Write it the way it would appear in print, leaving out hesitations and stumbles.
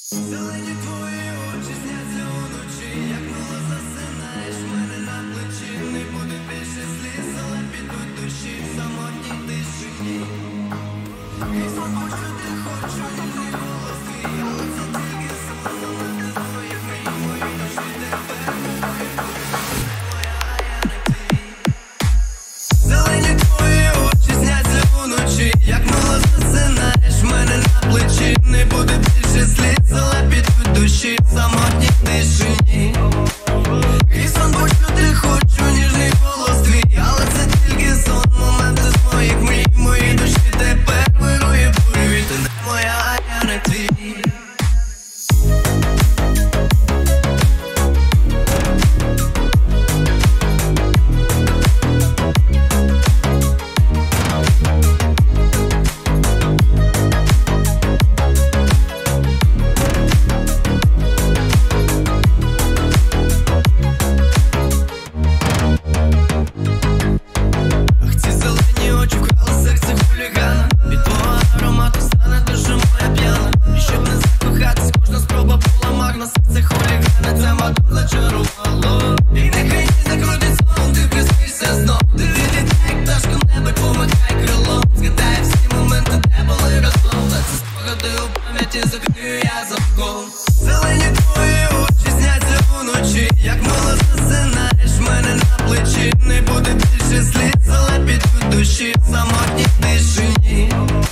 Зелені твої очі сняться уночі, як мило засинаєш в мене на плечі. Не буде більше сліз, але підуть душі в самотній тишині. І забудь, що ти хочу, ніжний голос твій, але це тільки сон, момент з твоїх мрій. Мої душі тепер не мої будуть, моя, а я не твій. Зелені твої очі сняться уночі, як мило засинаєш в мене на плечі. Не буде більше сліз, але підуть душі в самотній тишині. І забудь, що ти хочу, ніжний голос твій, але це тільки сон, моменти з моїх мрій. Мої душі тепер вирує буревій. Ти не моя, а я не твій. Серце хулігана, це мотор зачарувало. І нехай не закрутить сон, ти приснишся знов. Ти видить, як пташка в небі помикай крилом. Згадай всі моменти, де були разом. Та ці спогади у пам'яті закрию я замком. Зелені твої очі сняться уночі, як мило засинаєш в мене на плечі. Не буде більше сліз, але підуть душі в самотній тишині.